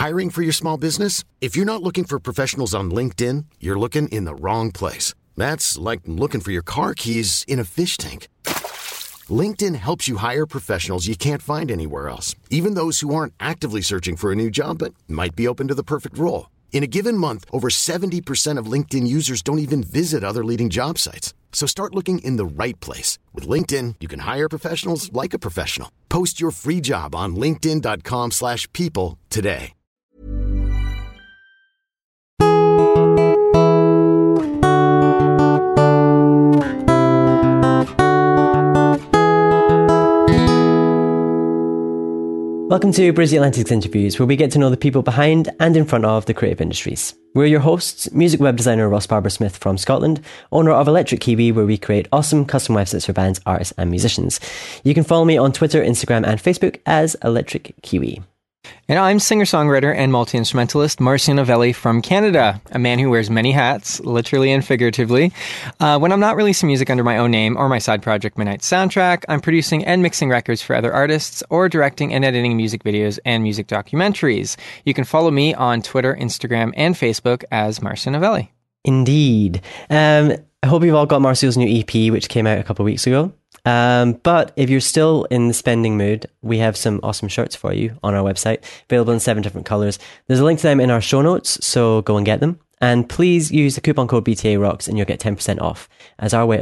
Hiring for your small business? If you're not looking for professionals on LinkedIn, you're looking in the wrong place. That's like looking for your car keys in a fish tank. LinkedIn helps you hire professionals you can't find anywhere else, even those who aren't actively searching for a new job but might be open to the perfect role. In a given month, over 70% of LinkedIn users don't even visit other leading job sites. So start looking in the right place. With LinkedIn, you can hire professionals like a professional. Post your free job on linkedin.com/people today. Welcome to Brizzy Atlantic's Interviews, where we get to know the people behind and in front of the creative industries. We're your hosts, music web designer Ross Barber-Smith from Scotland, owner of Electric Kiwi, where we create awesome custom websites for bands, artists and musicians. You can follow me on Twitter, Instagram and Facebook as Electric Kiwi. And I'm singer-songwriter and multi-instrumentalist Marcio Novelli from Canada, a man who wears many hats, literally and figuratively. When I'm not releasing music under my own name or my side project Midnight Soundtrack, I'm producing and mixing records for other artists or directing and editing music videos and music documentaries. You can follow me on Twitter, Instagram, and Facebook as Marcio Novelli. Indeed. I hope you've all got Marcio's new EP, which came out a couple of weeks ago. But if you're still in the spending mood, we have some awesome shirts for you on our website, available in 7 different colours. There's a link to them in our show notes, so go and get them. And please use the coupon code BTA Rocks and you'll get 10% off as our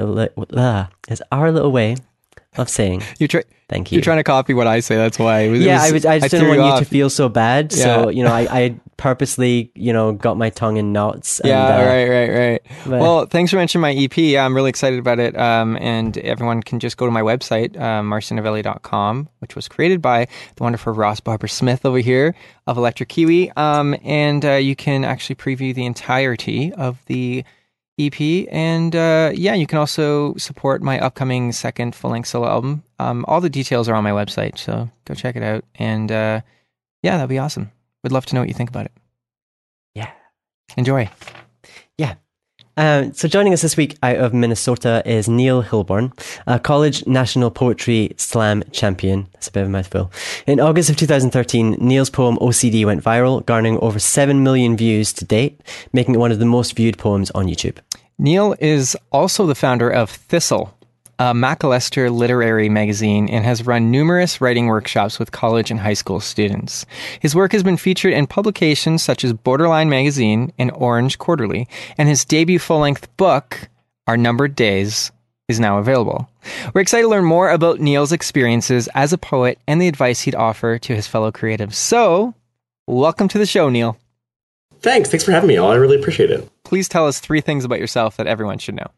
little way of saying thank you. You're trying to copy what I say, that's why. I just didn't want you to feel so bad. Yeah. So, I purposely, got my tongue in knots. And, right. Well, thanks for mentioning my EP. I'm really excited about it. And everyone can just go to my website, marcionovelli.com, which was created by the wonderful Ross Barber-Smith over here of Electric Kiwi. And you can actually preview the entirety of the EP, and you can also support my upcoming second full-length solo album. All the details are on my website, so go check it out. And that'd be awesome. Would love to know what you think about it. Yeah. Enjoy. Yeah. So joining us this week out of Minnesota is Neil Hilborn, a college national poetry slam champion. That's a bit of a mouthful. In August of 2013, Neil's poem OCD went viral, garnering over 7 million views to date, making it one of the most viewed poems on YouTube. Neil is also the founder of Thistle, a McAllister literary magazine, and has run numerous writing workshops with college and high school students. His work has been featured in publications such as Borderline Magazine and Orange Quarterly, and his debut full-length book, Our Numbered Days, is now available. We're excited to learn more about Neil's experiences as a poet and the advice he'd offer to his fellow creatives. So, welcome to the show, Neil. Thanks for having me, all. I really appreciate it. Please tell us 3 things about yourself that everyone should know.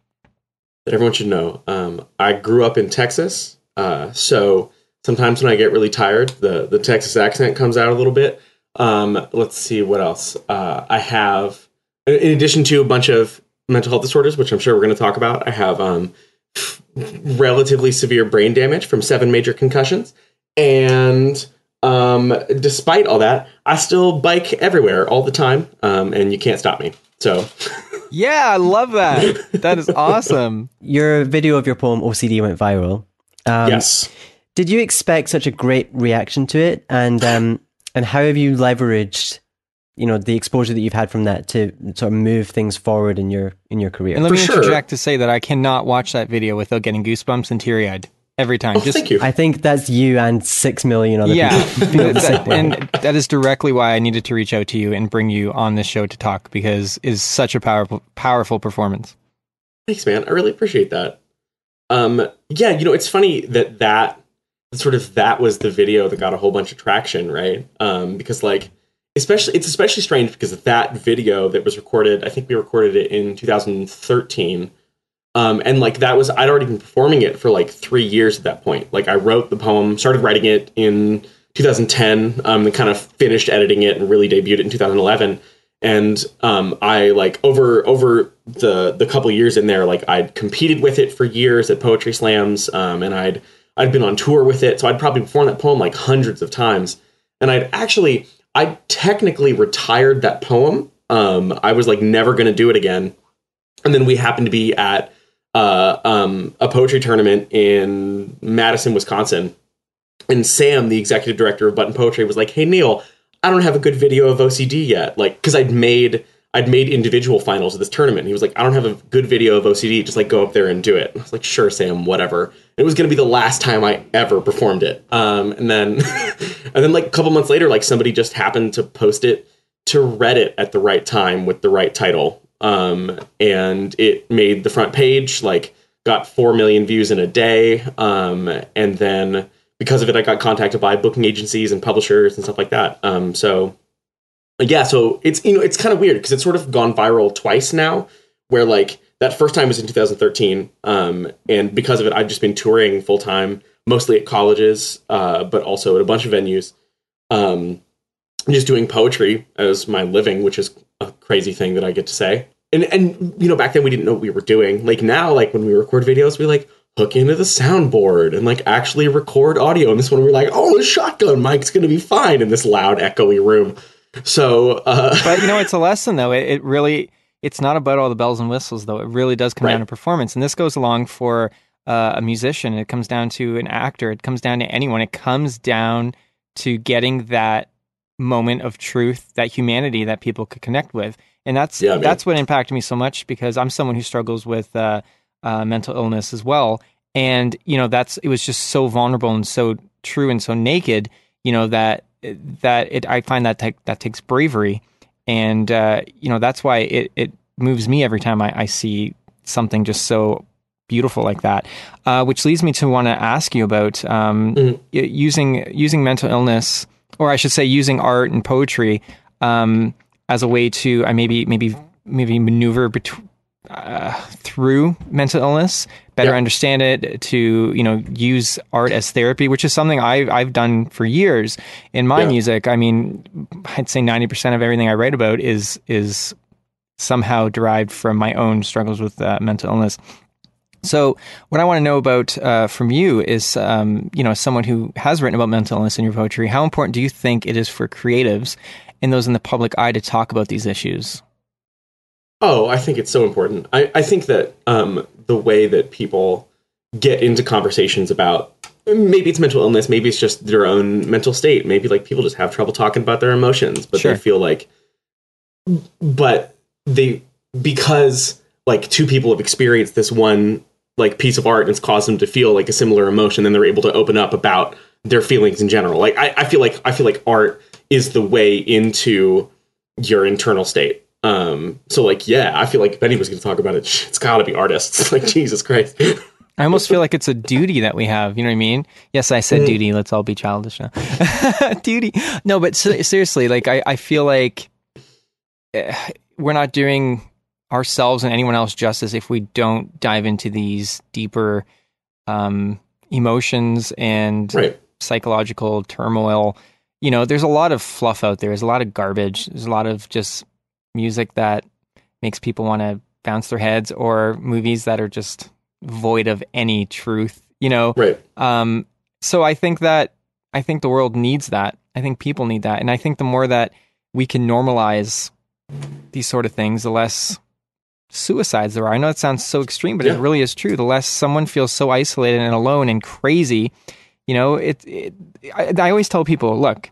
I grew up in Texas, so sometimes when I get really tired, the Texas accent comes out a little bit. Let's see what else. I have, in addition to a bunch of mental health disorders, which I'm sure we're going to talk about, I have relatively severe brain damage from 7 major concussions. And despite all that, I still bike everywhere all the time, and you can't stop me. So... Yeah, I love that. That is awesome. Your video of your poem OCD went viral. Yes. Did you expect such a great reaction to it? And how have you leveraged, the exposure that you've had from that to sort of move things forward in your career? And let me interject to say that I cannot watch that video without getting goosebumps and teary-eyed. Every time. Thank you. I think that's you and 6 million other people. And that is directly why I needed to reach out to you and bring you on this show to talk, because it's such a powerful performance. Thanks, man. I really appreciate that. It's funny that was the video that got a whole bunch of traction, right? Because it's especially strange because that video that was recorded, I think we recorded it in 2013. I'd already been performing it for 3 years at that point. I wrote the poem, started writing it in 2010, and kind of finished editing it and really debuted it in 2011. And I over the couple of years in there, I'd competed with it for years at poetry slams, and I'd been on tour with it, so I'd probably performed that poem hundreds of times. And I technically retired that poem. I was never going to do it again. And then we happened to be at a poetry tournament in Madison, Wisconsin. And Sam, the executive director of Button Poetry, was like, "Hey, Neil, I don't have a good video of OCD yet. Like, because I'd made individual finals of this tournament. He was like, I don't have a good video of OCD. Just like go up there and do it. I was like, sure, Sam, whatever. It was going to be the last time I ever performed it. And then like a couple months later, like somebody just happened to post it to Reddit at the right time with the right title. And it made the front page, like got 4 million views in a day. And then because of it, I got contacted by booking agencies and publishers and stuff like that. So it's, you know, it's kind of weird because it's sort of gone viral twice now, where like that first time was in 2013. And because of it, I've just been touring full time, mostly at colleges, but also at a bunch of venues. Just doing poetry as my living, which is a crazy thing that I get to say. And you know, back then we didn't know what we were doing. Like now, like when we record videos, we like hook into the soundboard and like actually record audio. And this one we're like, oh, the shotgun mic's going to be fine in this loud, echoey room. So, but you know, it's a lesson though. It really, it's not about all the bells and whistles though. It really does come down to performance. And this goes along for a musician. It comes down to an actor. It comes down to anyone. It comes down to getting that moment of truth, that humanity that people could connect with. And that's what impacted me so much, because I'm someone who struggles with mental illness as well. And, you know, it was just so vulnerable and so true and so naked, you know, that I find that takes bravery. And, you know, that's why it moves me every time I see something just so beautiful like that, which leads me to want to ask you about using mental illness, or I should say using art and poetry as a way to maybe maneuver through mental illness, better understand it, to, you know, use art as therapy, which is something I've done for years in my music. I mean, I'd say 90% of everything I write about is somehow derived from my own struggles with mental illness. So what I want to know about from you is, you know, as someone who has written about mental illness in your poetry, how important do you think it is for creatives and those in the public eye to talk about these issues? Oh, I think it's so important. I think that the way that people get into conversations about, maybe it's mental illness, maybe it's just their own mental state, maybe like people just have trouble talking about their emotions, but they feel like, because like two people have experienced this one like piece of art and it's caused them to feel like a similar emotion, then they're able to open up about their feelings in general. Like I feel like art is the way into your internal state. So like, yeah, I feel like if anybody's going to talk about it, it's gotta be artists. Like, Jesus Christ. I almost feel like it's a duty that we have. You know what I mean? Yes, I said duty. Let's all be childish now. Duty. No, but seriously, like I feel like we're not doing ourselves and anyone else justice if we don't dive into these deeper emotions and psychological turmoil. You know, there's a lot of fluff out there. There's a lot of garbage. There's a lot of just music that makes people want to bounce their heads, or movies that are just void of any truth, you know? So I think the world needs that. I think people need that. And I think the more that we can normalize these sort of things, the less suicides there are. I know it sounds so extreme, but it really is true. The less someone feels so isolated and alone and crazy, you know, I always tell people, look,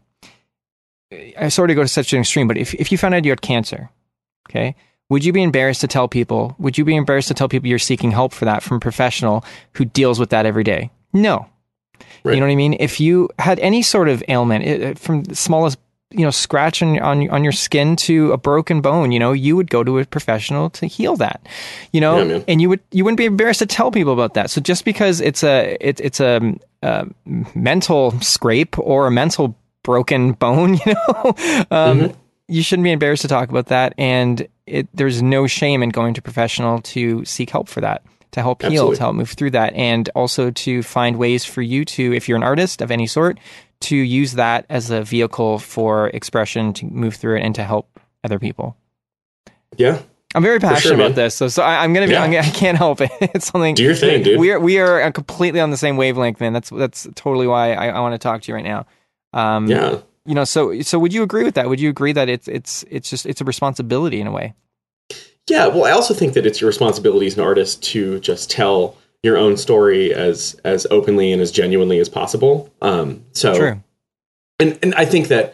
I sort of go to such an extreme, but if you found out you had cancer, okay, would you be embarrassed to tell people? Would you be embarrassed to tell people you're seeking help for that from a professional who deals with that every day? No. You know what I mean? If you had any sort of ailment, from the smallest, you know, scratch on your skin to a broken bone, you know, you would go to a professional to heal that, you know, and you wouldn't be embarrassed to tell people about that. So just because it's a mental scrape or a mental broken bone, you know, you shouldn't be embarrassed to talk about that. And there's no shame in going to professional to seek help for that, to help heal, to help move through that. And also to find ways for you to, if you're an artist of any sort, to use that as a vehicle for expression, to move through it and to help other people. Yeah. I'm very passionate about this. So I'm going to be, I can't help it. It's something. Do your thing, dude. We are completely on the same wavelength, man. That's totally why I want to talk to you right now. You know, so would you agree with that? Would you agree that it's a responsibility in a way? Yeah. Well, I also think that it's your responsibility as an artist to just tell your own story as openly and as genuinely as possible. So true. And I think that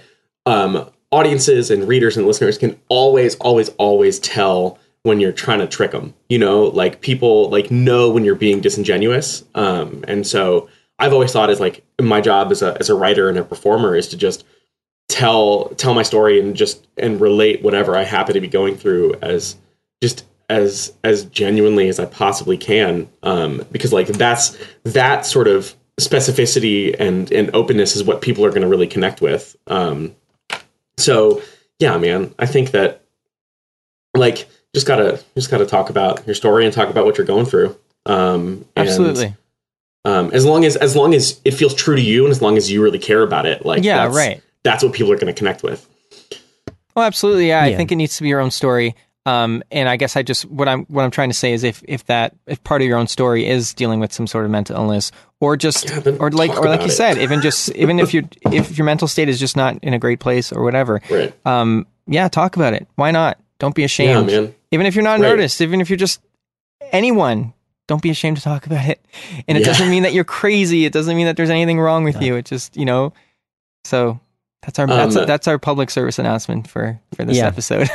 audiences and readers and listeners can always tell when you're trying to trick them. You know, like people like know when you're being disingenuous. And so I've always thought as like my job as a writer and a performer is to just tell my story and relate whatever I happen to be going through as genuinely as I possibly can. Because like that sort of specificity and openness is what people are going to really connect with. So yeah, man, I think that like just gotta talk about your story and talk about what you're going through. Absolutely. As long as it feels true to you and as long as you really care about it, like that's what people are going to connect with. Oh, absolutely. Yeah, I think it needs to be your own story. And I guess what I'm trying to say is if part of your own story is dealing with some sort of mental illness or like you said, even if your mental state is just not in a great place or whatever, right. Talk about it. Why not? Don't be ashamed. Yeah, man. Even if you're not an artist, even if you're just anyone, don't be ashamed to talk about it. And it doesn't mean that you're crazy. It doesn't mean that there's anything wrong with you. It just, so that's our public service announcement for this episode.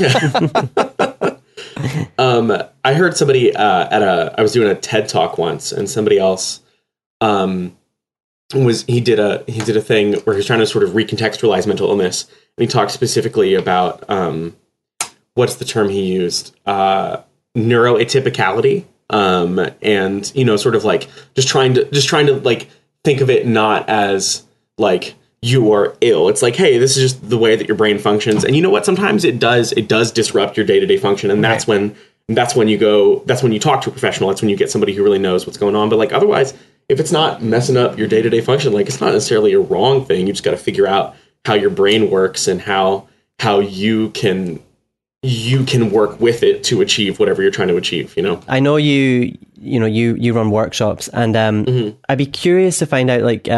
I heard somebody I was doing a TED Talk once, and somebody else he did a thing where he was trying to sort of recontextualize mental illness, and he talked specifically about what's the term he used, neuroatypicality, and sort of like just trying to like think of it not as like you are ill. It's like, hey, this is just the way that your brain functions. And you know what? Sometimes it does disrupt your day-to-day function. And that's when you talk to a professional. That's when you get somebody who really knows what's going on. But like, otherwise, if it's not messing up your day-to-day function, like it's not necessarily a wrong thing. You just got to figure out how your brain works and how you can work with it to achieve whatever you're trying to achieve, I know you run workshops, and I'd be curious to find out, like,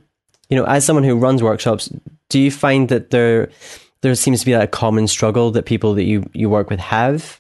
as someone who runs workshops, do you find that there seems to be a common struggle that people that you work with have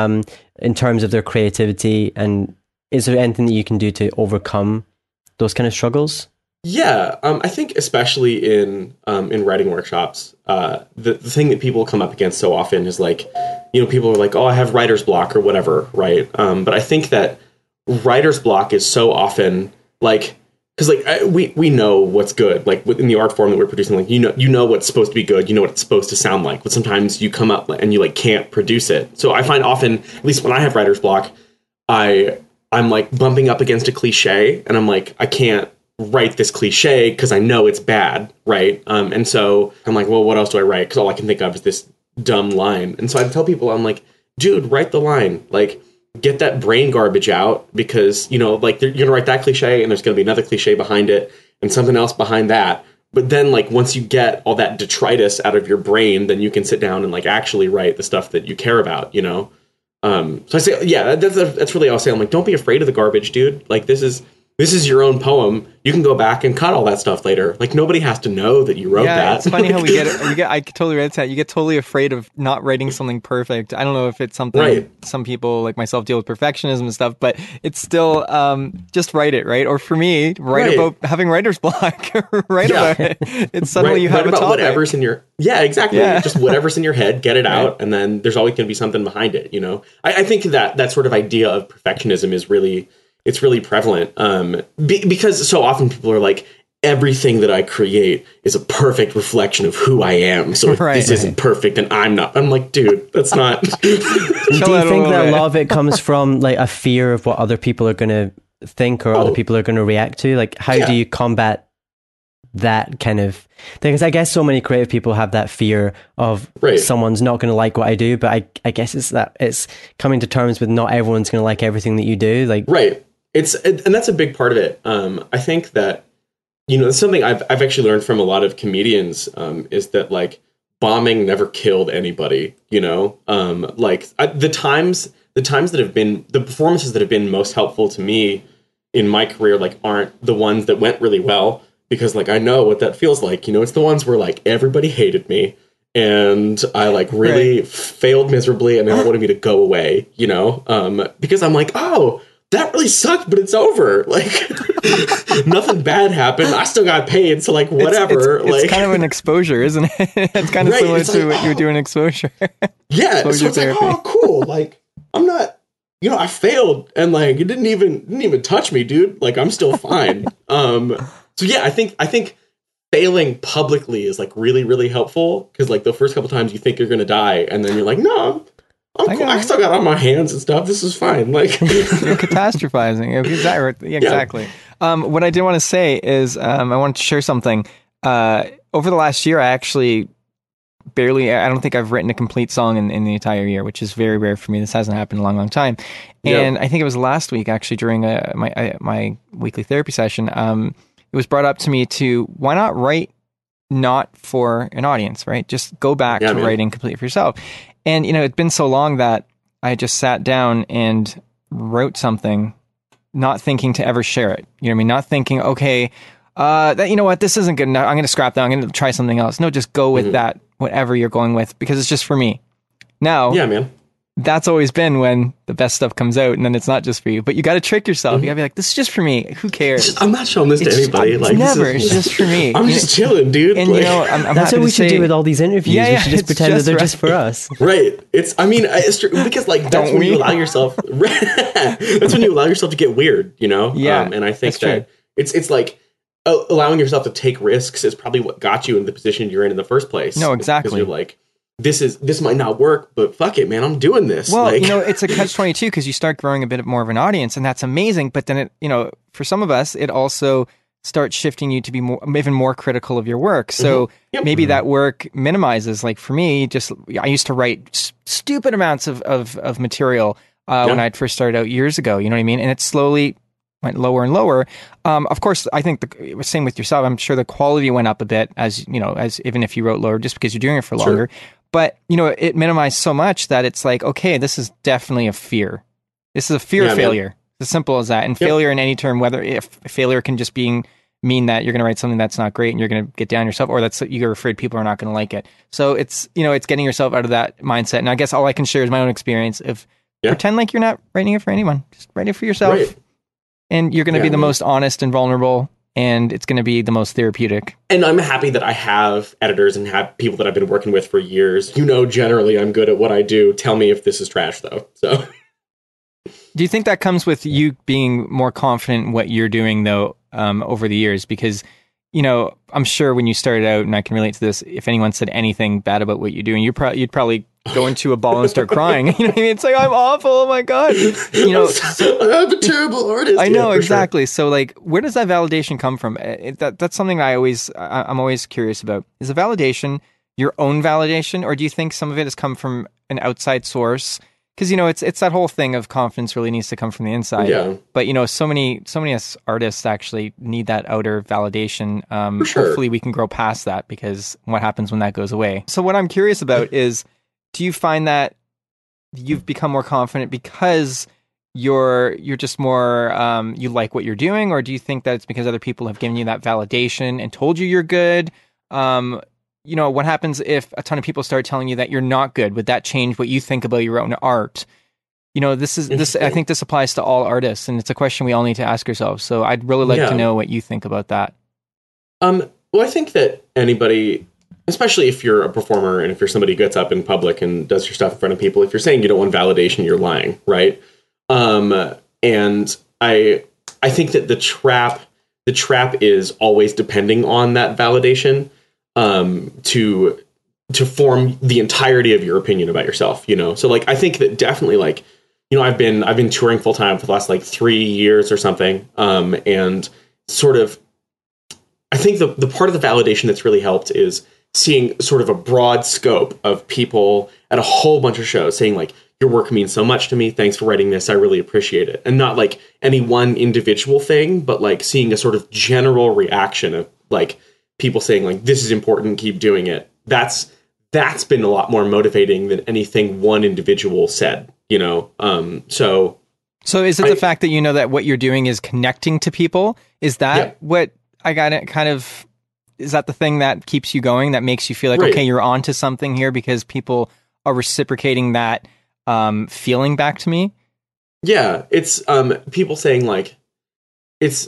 in terms of their creativity, and is there anything that you can do to overcome those kind of struggles? Yeah, I think especially in writing workshops, the thing that people come up against so often is like, people are like, oh, I have writer's block or whatever, right? But I think that writer's block is so often like, because like we know what's good, like within the art form that we're producing, like you know what's supposed to be good, you know what it's supposed to sound like, but sometimes you come up and you like can't produce it. So I find often, at least when I have writer's block, I'm like bumping up against a cliche, and I'm like, I can't write this cliche because I know it's bad, right? And so I'm like, well, what else do I write? Because all I can think of is this dumb line. And so I tell people, I'm like, dude, write the line, like get that brain garbage out, because like you're gonna write that cliche and there's gonna be another cliche behind it and something else behind that. But then like once you get all that detritus out of your brain, then you can sit down and like actually write the stuff that you care about, So I say, yeah, that's really all I'll say. I'm like, don't be afraid of the garbage, dude. Like this is your own poem. You can go back and cut all that stuff later. Like nobody has to know that you wrote that. Yeah, it's funny how I totally read that. You get totally afraid of not writing something perfect. I don't know if it's something some people like myself deal with perfectionism and stuff, but it's still just write it, right? Or for me, write about having writer's block. Write about it. It's suddenly you have a topic. Whatever's in your exactly. Yeah. Just whatever's in your head, get it out, and then there's always going to be something behind it. I think that sort of idea of perfectionism is really. It's really prevalent because so often people are like, everything that I create is a perfect reflection of who I am. So if this isn't perfect, then I'm not. I'm like, dude, that's not. Do you think that a lot of it comes from like a fear of what other people are going to think or other people are going to react to? Like, how do you combat that kind of thing? Because I guess so many creative people have that fear of someone's not going to like what I do, but I guess it's coming to terms with not everyone's going to like everything that you do. Like, and that's a big part of it. I think that, it's something I've actually learned from a lot of comedians, is that like bombing never killed anybody, the times that have been, the performances that have been most helpful to me in my career, like aren't the ones that went really well, because like, I know what that feels like, it's the ones where like everybody hated me and I like really failed miserably and they all wanted me to go away, because I'm like, oh, that really sucked, but it's over. Like, nothing bad happened. I still got paid, so like whatever. It's kind of an exposure, isn't it? It's kind of similar to what you were doing exposure. Yeah, so it's therapy. Like, oh, cool. Like, I'm not, I failed, and like it didn't even touch me, dude. Like, I'm still fine. So yeah, I think failing publicly is like really, really helpful, because like the first couple times you think you're gonna die, and then you're like, no, I'm cool. I still got on my hands and stuff. This is fine. Like, you're catastrophizing. Exactly. What I did want to say is I wanted to share something. Over the last year, I actually I don't think I've written a complete song in the entire year, which is very rare for me. This hasn't happened in a long, long time. And I think it was last week, actually, during my weekly therapy session, it was brought up to me to, why not write not for an audience, right? Just go back to writing completely for yourself. And, it'd been so long that I just sat down and wrote something, not thinking to ever share it. You know what I mean? Not thinking, okay, this isn't good enough. I'm going to scrap that. I'm going to try something else. No, just go with that, whatever you're going with, because it's just for me. Now, that's always been when the best stuff comes out, and then it's not just for you. But you got to trick yourself. You got to be like, this is just for me. Who cares? I'm not showing this to anybody. It's just for me. I'm just chilling, dude. And I'm that's what we should do with all these interviews. We should just pretend that they're just for us. Right. It's because like that's when you allow yourself. That's when you allow yourself to get weird. Yeah. And I think that it's like, allowing yourself to take risks is probably what got you in the position you're in the first place. No, exactly. Because you're like, this might not work, but fuck it, man, I'm doing this. Well, it's a catch-22, because you start growing a bit more of an audience, and that's amazing. But then for some of us, it also starts shifting you to be even more critical of your work. So maybe that work minimizes. Like for me, I used to write stupid amounts of material when I'd first started out years ago. You know what I mean? And it slowly went lower and lower. Of course, I think the same with yourself. I'm sure the quality went up a bit as even if you wrote lower, just because you're doing it for longer. But, it minimized so much that it's like, okay, this is definitely a fear. This is a fear of failure. Man. It's as simple as that. And failure in any term, whether if failure can just mean that you're going to write something that's not great and you're going to get down yourself, or that's you're afraid people are not going to like it. So it's, it's getting yourself out of that mindset. And I guess all I can share is my own experience of pretend like you're not writing it for anyone. Just write it for yourself. Right. And you're going to be the most honest and vulnerable, and it's going to be the most therapeutic. And I'm happy that I have editors and have people that I've been working with for years. Generally I'm good at what I do. Tell me if this is trash, though. So, do you think that comes with you being more confident in what you're doing, though, over the years? Because, I'm sure when you started out, and I can relate to this, if anyone said anything bad about what you're doing, you'd probably go into a ball and start crying. You know what I mean? It's like, I'm awful. Oh my God. I'm a terrible artist. I know, exactly. Sure. So like, where does that validation come from? That's something I'm always curious about. Is the validation your own validation, or do you think some of it has come from an outside source? Because, it's that whole thing of confidence really needs to come from the inside. Yeah. But, so many artists actually need that outer validation. For sure. Hopefully we can grow past that, because what happens when that goes away? So what I'm curious about is, do you find that you've become more confident because you're just more, you like what you're doing? Or do you think that it's because other people have given you that validation and told you you're good? What happens if a ton of people start telling you that you're not good? Would that change what you think about your own art? This. I think this applies to all artists, and it's a question we all need to ask ourselves. So I'd really like to know what you think about that. Well, I think that anybody, especially if you're a performer and if you're somebody who gets up in public and does your stuff in front of people, if you're saying you don't want validation, you're lying, right? And I think that the trap is always depending on that validation. To form the entirety of your opinion about yourself, So like, I think that definitely like, I've been touring full time for the last like 3 years or something. And sort of, I think the part of the validation that's really helped is seeing sort of a broad scope of people at a whole bunch of shows saying like, your work means so much to me. Thanks for writing this. I really appreciate it. And not like any one individual thing, but like seeing a sort of general reaction of like, people saying like, this is important, keep doing it. That's been a lot more motivating than anything one individual said, So is it the fact that that what you're doing is connecting to people? Is that what I got it kind of, is that the thing that keeps you going, that makes you feel like, okay, you're onto something here because people are reciprocating that feeling back to me? Yeah, it's people saying like it's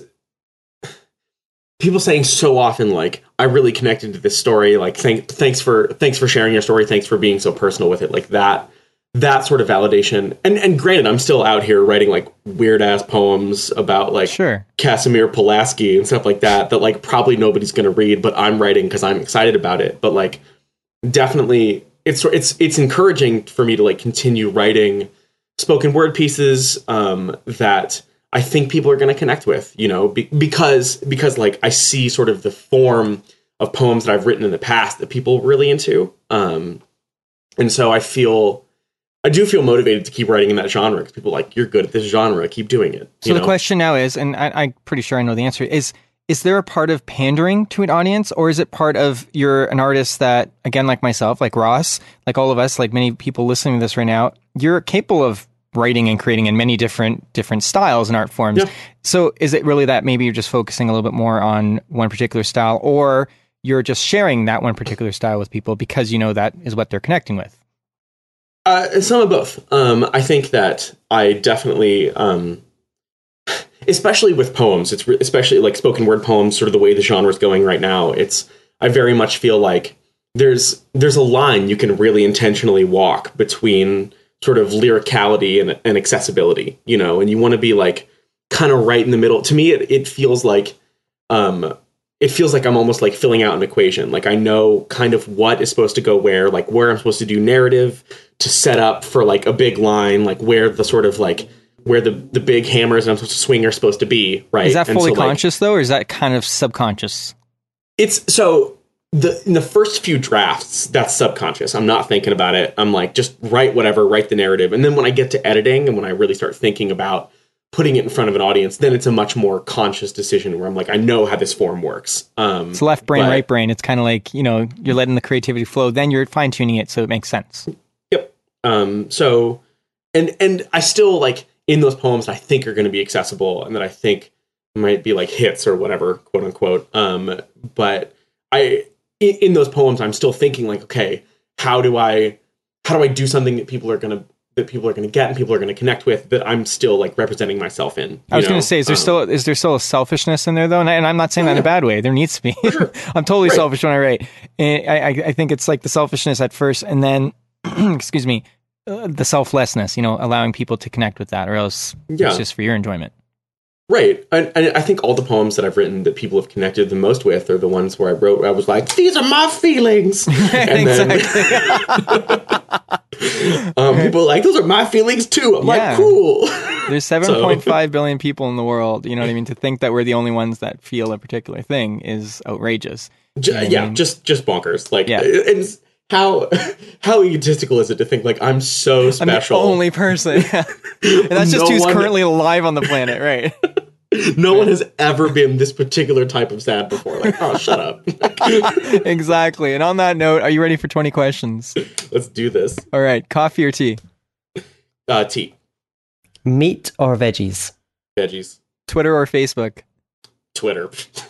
people saying so often like I really connected to this story, like thanks for sharing your story, thanks for being so personal with it, like that sort of validation. And granted, I'm still out here writing like weird ass poems about like Casimir Pulaski and stuff like that like probably nobody's going to read, but I'm writing because I'm excited about it. But like definitely it's encouraging for me to like continue writing spoken word pieces that I think people are going to connect with, you know, because like I see sort of the form of poems that I've written in the past that people are really into. And so I do feel motivated to keep writing in that genre because people are like, you're good at this genre, keep doing it. So the question now is, and I'm pretty sure I know the answer, is there a part of pandering to an audience, or is it part of you're an artist that, again, like myself, like Ross, like all of us, like many people listening to this right now, you're capable of writing and creating in many different styles and art forms. Yeah. So is it really that maybe you're just focusing a little bit more on one particular style, or you're just sharing that one particular style with people because you know that is what they're connecting with? Some of both. I think that I definitely, especially with poems, especially like spoken word poems, sort of the way the genre is going right now. I very much feel like there's a line you can really intentionally walk between sort of lyricality and accessibility, you know, and you want to be like kind of right in the middle. To me, it feels like I'm almost like filling out an equation. Like I know kind of what is supposed to go where, like where I'm supposed to do narrative to set up for like a big line, like where the sort of like where the big hammers I'm supposed to swing are supposed to be, right? Is that fully conscious though, or is that kind of subconscious? It's so in the first few drafts, that's subconscious. I'm not thinking about it. I'm like, just write the narrative. And then when I get to editing and when I really start thinking about putting it in front of an audience, then it's a much more conscious decision where I'm like, I know how this form works. It's left brain, right brain. It's kind of like, you know, you're letting the creativity flow, then you're fine tuning it so it makes sense. Yep. So, and I still like in those poems that I think are going to be accessible and that I think might be like hits or whatever, quote unquote. But in those poems, I'm still thinking like, okay, how do I do something that people are going to get and people are going to connect with, that I'm still like representing myself in. I was going to say, is there still a selfishness in there though? And I'm not saying that in a bad way. There needs to be. Sure. I'm totally selfish when I write. And I think it's like the selfishness at first, and then, excuse me, the selflessness, you know, allowing people to connect with that, or else it's just for your enjoyment. Right. And I think all the poems that I've written that people have connected the most with are the ones where I was like, these are my feelings. And people are like, those are my feelings too. I'm like, cool. There's 7.5 billion people in the world. You know what I mean? To think that we're the only ones that feel a particular thing is outrageous. Just bonkers. Like, and how egotistical is it to think like I'm so special? I'm the only person. Yeah. And that's just who's currently alive on the planet, right? No one has ever been this particular type of sad before. Like, oh, shut up. Exactly. And on that note, are you ready for 20 questions? Let's do this. All right. Coffee or tea? Tea. Meat or veggies? Veggies. Twitter or Facebook? Twitter.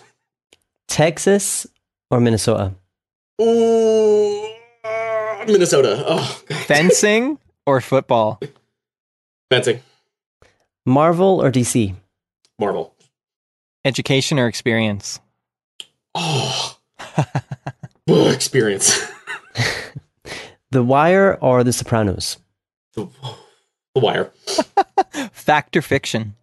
Texas or Minnesota? Ooh, Minnesota. Oh, God. Fencing or football? Fencing. Marvel or DC? Marvel. Education or experience? Oh, experience. The Wire or The Sopranos? The Wire. Fact or fiction?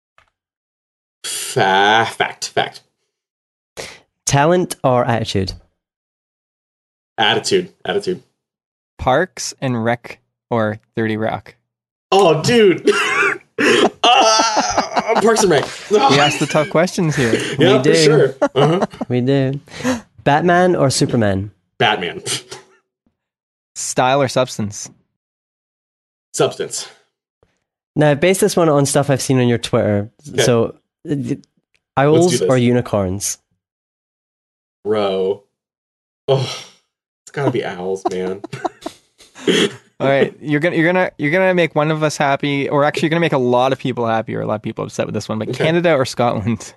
Fact. Talent or attitude? Attitude. Parks and Rec or 30 Rock? Oh, dude. Parks and Rec. We ask the tough questions here. Yeah, we do. For sure. Uh-huh. We do. Batman or Superman? Batman. Style or substance? Substance. Now, base this one on stuff I've seen on your Twitter. Okay. So, owls or unicorns? Bro. Oh, it's gotta be owls, man. All right, you're gonna make one of us happy, or actually, you're gonna make a lot of people happy, or a lot of people upset with this one. But okay. Canada or Scotland?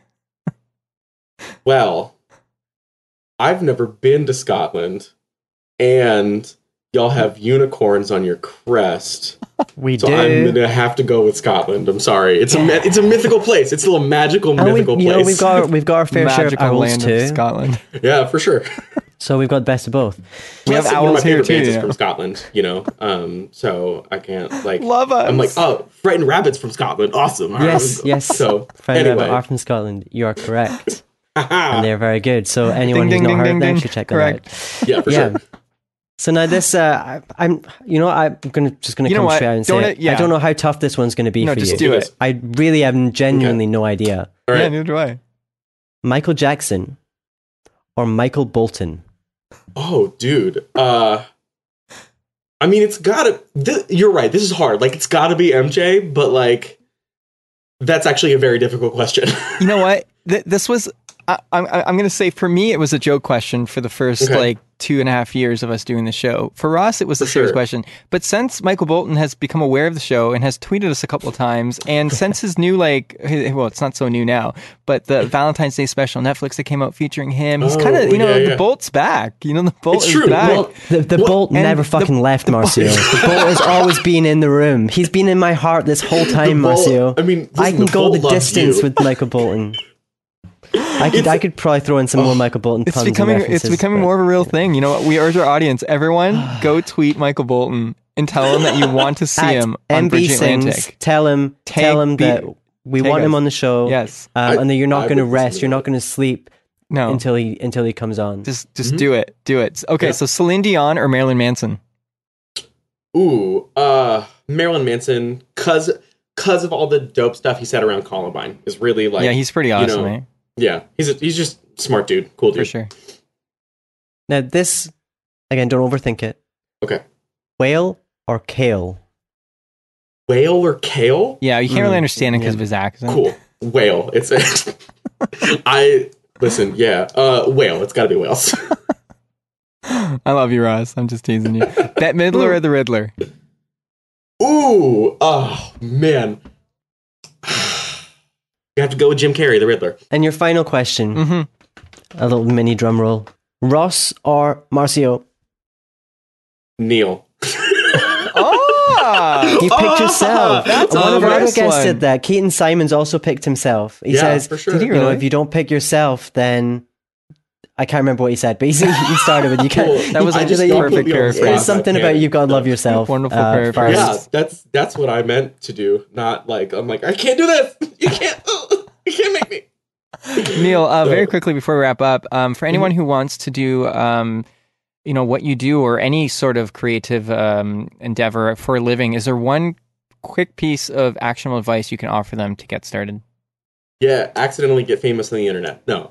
Well, I've never been to Scotland, and y'all have unicorns on your crest. We So do. I'm gonna have to go with Scotland. I'm sorry. It's a mythical place. It's a little mythical place. We've got our fair share of Magical owls land too. of Scotland. Yeah, for sure. So we've got the best of both. We have Plus, one of owls my here favorite too. bands is Yeah. from Scotland, you know. So I can't like. Love us. I'm like, oh, Frightened Rabbits from Scotland. Awesome. Yes. So Friend anyway, are from Scotland. You are correct, and they're very good. So anyone Ding, who's ding, not heard ding, of them ding. should check them Correct. out. yeah, for sure. So now this, I'm gonna come know what? straight out and Don't say it- yeah. I don't know how tough this one's going to be No, for just you. do it. I really have genuinely no idea. All Yeah, right. neither do I. Michael Jackson or Michael Bolton? Oh, dude. I mean, it's gotta. You're right. This is hard. Like, it's gotta be MJ, but like, that's actually a very difficult question. You know what? This was. I'm going to say for me, it was a joke question for the first like 2.5 years of us doing the show. For Ross, it was a serious question. But since Michael Bolton has become aware of the show and has tweeted us a couple of times, and since his new well, it's not so new now, but the Valentine's Day special on Netflix that came out featuring him, he's kind of the Bolt's back. You know, the Bolt It's is true. back. Well, The Bolt never fucking left, Marcio. The Bolt has always been in the room. He's been in my heart this whole time, Bolt- Marcio. I mean, I listen, can the go Bolt the loves distance you. with Michael Bolton. I could probably throw in some more Michael Bolton puns. It's becoming more of a real thing. You know what? We urge our audience, everyone, go tweet Michael Bolton and tell him that you want to see him on MB Bridge Sings. Atlantic. Tell him that we take want him us. on the show. Yes. And that you're not I going to would rest. listen to You're not that. going to sleep No. until he comes on. Just do it. Do it. Okay, so Celine Dion or Marilyn Manson? Ooh, Marilyn Manson, cause of all the dope stuff he said around Columbine, is really like. Yeah, he's pretty awesome, eh? Yeah, he's just smart dude, cool dude. For sure. Now this, again, don't overthink it. Okay. Whale or kale? Whale or kale? Yeah, you can't really understand it because of his accent. Cool. Whale. It's listen. Yeah. Whale. It's got to be whales. I love you, Ross. I'm just teasing you. Bette Midler or the Riddler? Ooh. Oh man. You have to go with Jim Carrey, the Riddler. And your final question, Mm-hmm. a little mini drum roll. Ross or Marcio? Neil. Oh! You picked yourself. That's One a of our other nice guests one. did that. Keaton Simons also picked himself. He Yeah, says, for sure. Did he you know, really? if you don't pick yourself, then I can't remember what he said, but he started with you can't. Cool. That was I a just really don't perfect put me on the paraphrase. spot. It's something about you've got to love yourself. Wonderful first. paraphrase. Yeah, that's what I meant to do. Not like I'm like I can't do this. You can't make me. Neil, very quickly before we wrap up, for anyone who wants to do, what you do or any sort of creative endeavor for a living, is there one quick piece of actionable advice you can offer them to get started? Yeah, accidentally get famous on the internet. No.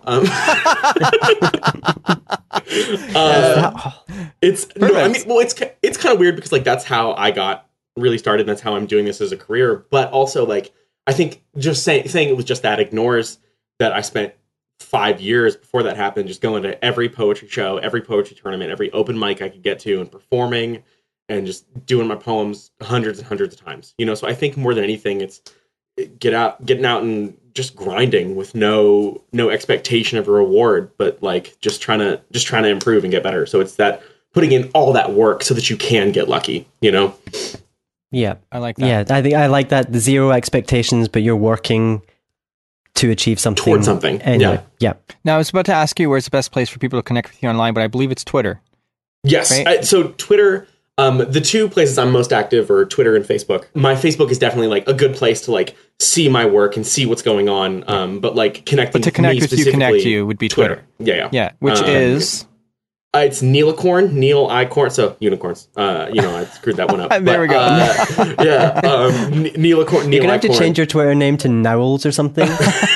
It's no, I mean, well, it's kind of weird because like that's how I got really started. And that's how I'm doing this as a career. But also, like, I think just saying it was just that ignores that I spent 5 years before that happened just going to every poetry show, every poetry tournament, every open mic I could get to, and performing and just doing my poems hundreds and hundreds of times. You know, so I think more than anything, it's getting out and just grinding with no expectation of a reward, but like just trying to improve and get better. So it's that putting in all that work so that you can get lucky, you know? Yeah. I like that. Yeah, I think I like that. The zero expectations, but you're working to achieve something. Toward something. Anyway, yeah. Now, I was about to ask you where's the best place for people to connect with you online, but I believe it's Twitter. Yes. Right? So Twitter, the two places I'm most active are Twitter and Facebook. My Facebook is definitely like a good place to like see my work and see what's going on. But like connecting But to connect with you, connect you would be Twitter. Yeah. Yeah, which is... It's Neilicorn, Neil Icorn, so unicorns. I screwed that one up. There we go. Yeah, Neilicorn. You're going to have to change your Twitter name to Nowls or something.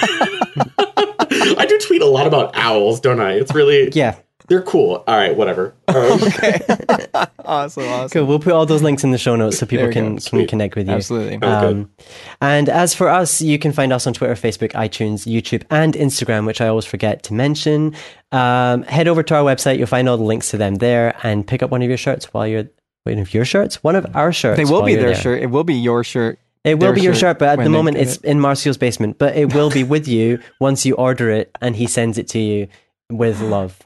I do tweet a lot about owls, don't I? It's really... Yeah. They're cool. All right, whatever. Okay. Awesome. Cool. We'll put all those links in the show notes so people There we go. can connect with you. Absolutely. Good. And as for us, you can find us on Twitter, Facebook, iTunes, YouTube, and Instagram, which I always forget to mention. Head over to our website. You'll find all the links to them there, and pick up one of your shirts while you're... One of your shirts? One of our shirts. They will while be you're their there. shirt. It will be your shirt. It will their be your shirt, but at when the they moment get it's it. in Marcio's basement. But it will be with you once you order it, and he sends it to you with love.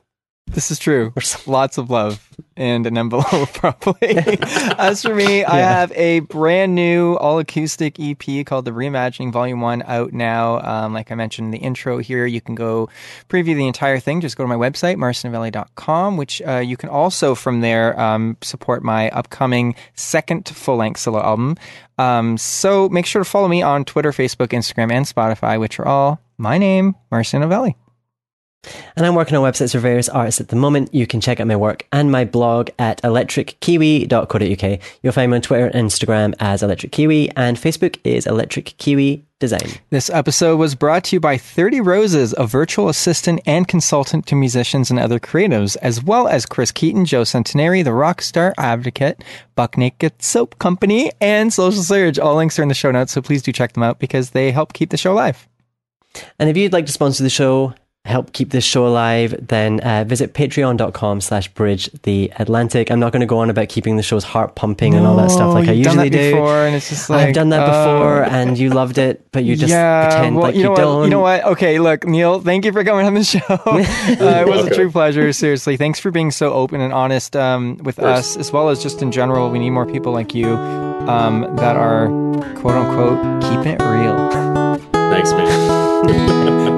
This is true. Lots of love and an envelope, probably. As for me, I have a brand new all-acoustic EP called The Reimagining Volume 1 out now. Like I mentioned in the intro here, you can go preview the entire thing. Just go to my website, marcinovelli.com, which you can also from there support my upcoming second full-length solo album. So make sure to follow me on Twitter, Facebook, Instagram, and Spotify, which are all my name, Marcin Novelli. And I'm working on websites for various artists at the moment. You can check out my work and my blog at electrickiwi.co.uk. You'll find me on Twitter and Instagram as Electric Kiwi, and Facebook is Electric Kiwi Design. This episode was brought to you by 30 Roses, a virtual assistant and consultant to musicians and other creatives, as well as Chris Keaton, Joe Centenary, the Rockstar Advocate, Buck Naked Soap Company, and Social Surge. All links are in the show notes, so please do check them out because they help keep the show alive. And if you'd like to sponsor the show, help keep this show alive, then visit patreon.com/bridgetheatlantic. I'm not going to go on about keeping the show's heart pumping and all that stuff like I usually do. Before, and it's just like, I've done that before and you loved it, but you just pretend like you don't. You know what? Okay, look, Neil, thank you for coming on the show. It was a true pleasure. Seriously, thanks for being so open and honest with us, as well as just in general. We need more people like you that are, quote unquote, keeping it real. Thanks, man.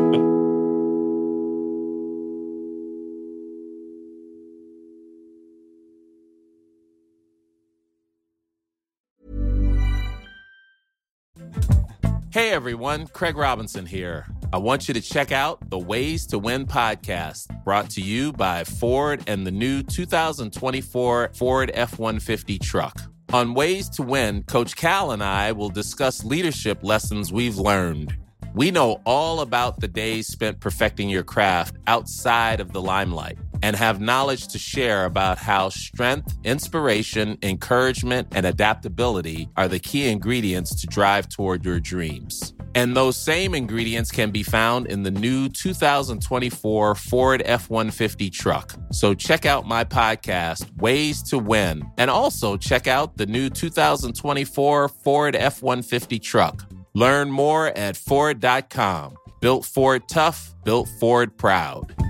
Hey everyone, Craig Robinson here. I want you to check out the Ways to Win podcast, brought to you by Ford and the new 2024 Ford F-150 truck. On Ways to Win, Coach Cal and I will discuss leadership lessons we've learned. We know all about the days spent perfecting your craft outside of the limelight and have knowledge to share about how strength, inspiration, encouragement, and adaptability are the key ingredients to drive toward your dreams. And those same ingredients can be found in the new 2024 Ford F-150 truck. So check out my podcast, Ways to Win, and also check out the new 2024 Ford F-150 truck. Learn more at Ford.com. Built Ford tough, built Ford proud.